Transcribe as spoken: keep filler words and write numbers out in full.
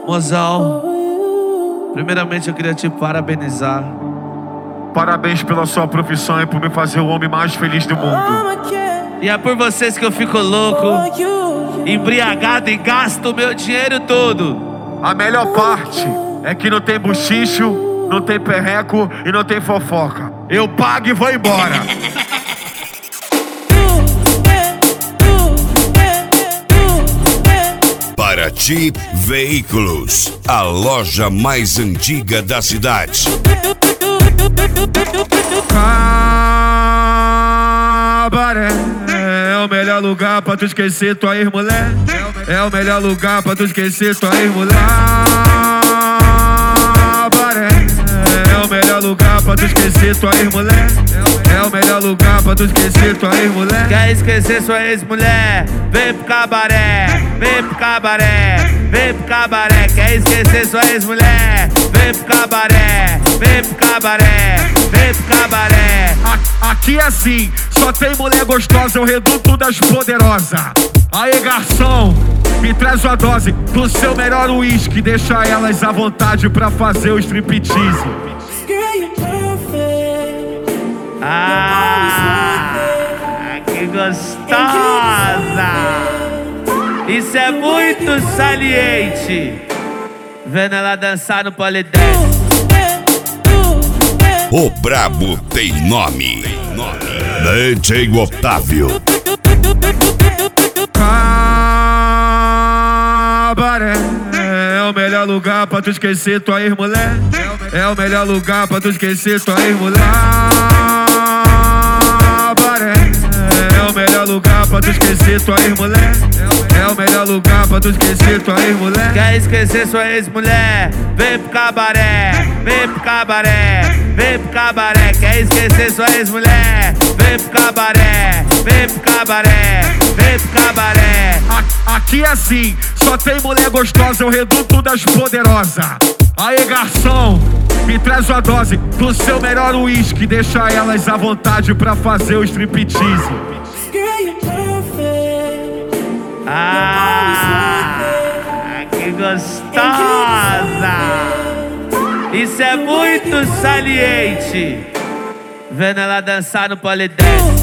Mozão, primeiramente eu queria te parabenizar. Parabéns pela sua profissão e por me fazer o homem mais feliz do mundo. E é por vocês que eu fico louco, embriagado e gasto o meu dinheiro todo. A melhor parte é que não tem buchicho, não tem perreco e não tem fofoca. Eu pago e vou embora. Paraty Veículos, a loja mais antiga da cidade. Cabaré é o melhor lugar pra tu esquecer tua ex-mulher. É o melhor lugar pra tu esquecer tua ex-mulher. Cabaré é o melhor lugar pra tu esquecer tua ex-mulher. É o melhor lugar pra tu esquecer tua ex-mulher. Quer esquecer sua ex-mulher? Vem pro cabaré, vem pro cabaré, vem pro cabaré. Quer esquecer sua ex-mulher? Vem pro cabaré, vem pro cabaré, vem pro cabaré. Aqui é assim, só tem mulher gostosa, é o reduto das poderosas. Aí, garçom, me traz uma dose do seu melhor uísque. Deixa elas à vontade pra fazer o striptease. Ah, que gostosa! Isso é muito saliente. Vendo ela dançar no polidense. O brabo tem nome. D J Otávio. Cabaré é o melhor lugar pra tu esquecer tua ex-mulher. É o melhor lugar pra tu esquecer tua ex-mulher. Cabaré é o melhor lugar pra tu esquecer tua ex-mulher. É o melhor lugar pra tu esquecer tua ex-mulher. Quer esquecer sua ex-mulher? Vem pro cabaré, vem pro cabaré, vem pro cabaré. Quer esquecer sua ex-mulher? Vem pro cabaré, vem pro cabaré, vem pro cabaré. Aqui é assim, só tem mulher gostosa, é o reduto das poderosas. Aí, garçom, me traz uma dose do seu melhor uísque. Deixa elas à vontade pra fazer o striptease. Ah, que gostosa! Isso é muito saliente. Vendo ela dançar no polidense.